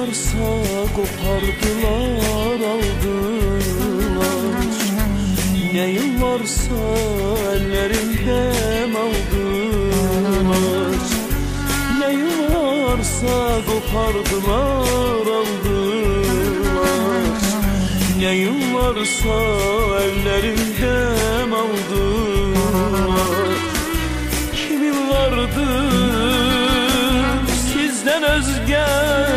varsa kopardılar aldılar. Neyim varsa ellerimden aldılar. Neyim varsa kopardılar aldılar. Neyim varsa ellerimden aldılar. Kimin vardı sizden özge,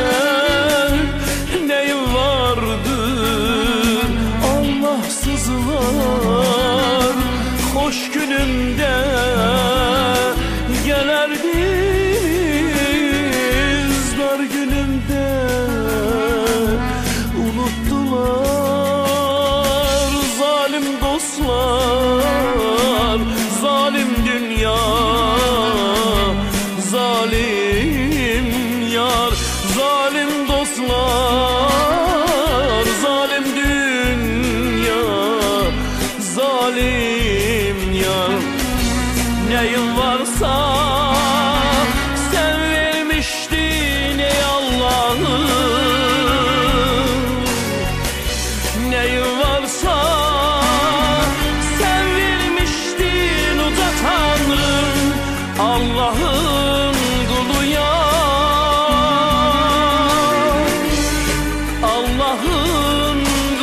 neyim vardı Allahsızlar. Hoş günümde gelerdiniz, dar günümde unuttular. Zalim dostlar, zalim dünya, zalim yar, zalim dostlar, zalim dünya, zalim yar. Neyim varsa sen vermiştin ey Allah'ım. Neyim varsa sen vermiştin uca Tanrım. Allah'ın kuluyam, Allah'ın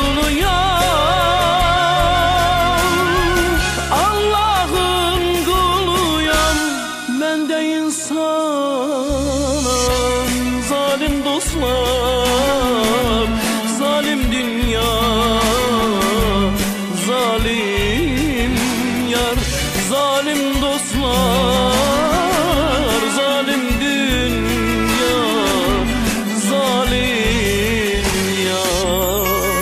kuluyam, Allah'ın kuluyam. Ben de insanım, zalim dostlar, zalim dünya, zalim yar, zalim dostlar, zalim dünya, zalim yar.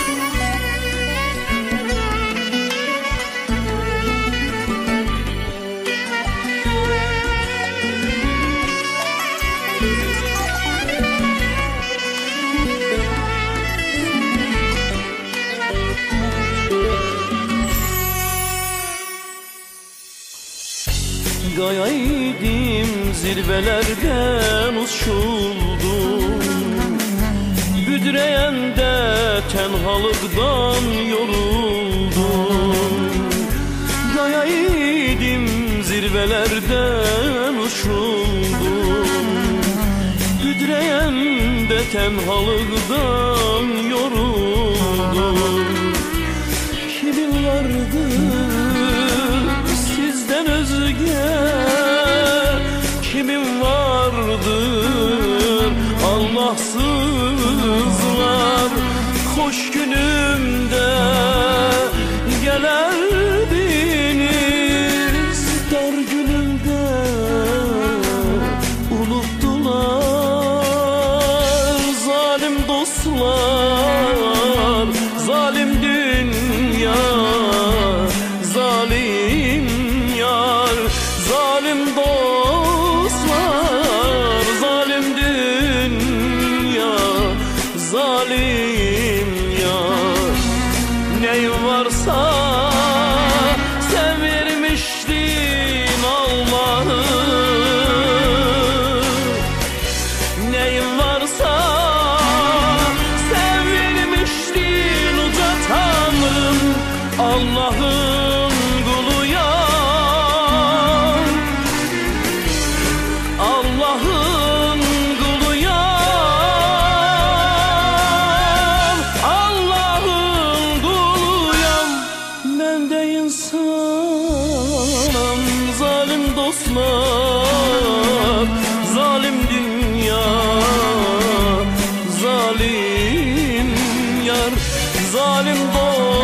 Gayaydım zirvelerden uçuldum, büdreyende tenhalıktan yoruldum. Gayaydım zirvelerden uçuldum, büdreyende tenhalıktan yoruldum. Kimin vardı sizden özge, kimin vardır Allahsızlar. Hoş günümde gelerdiniz, dar günümde unuttular. Zalim dostlar, zalim dünya, zalim yar, zalim dostlar, zalim dünya, zalim yar. Neyim varsa sen vermiştin Allah'ım. Neyim varsa sen vermiştin uca Tanrım. Allah'ın kuluyam, Allah'ın kuluyam, Allah'ın kuluyam. Ben de insanım, zalim dostlar, zalim dünya, zalim yar, zalim dost.